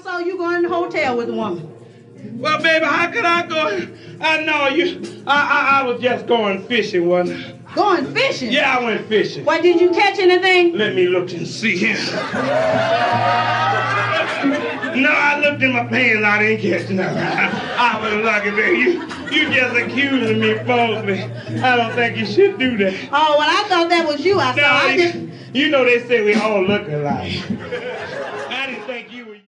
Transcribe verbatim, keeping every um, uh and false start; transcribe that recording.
saw you going in the hotel with a woman. Well, baby, how could I go? I know you. I, I I was just going fishing one. Going fishing? Yeah, I went fishing. Why, did you catch anything? Let me look and see here. No, I looked in my pants. I didn't catch nothing. I, I was lucky, baby. You, you just accusing me falsely. I don't think you should do that. Oh, well, I thought that was you. I no, thought I you, just... you know they say we all look alike.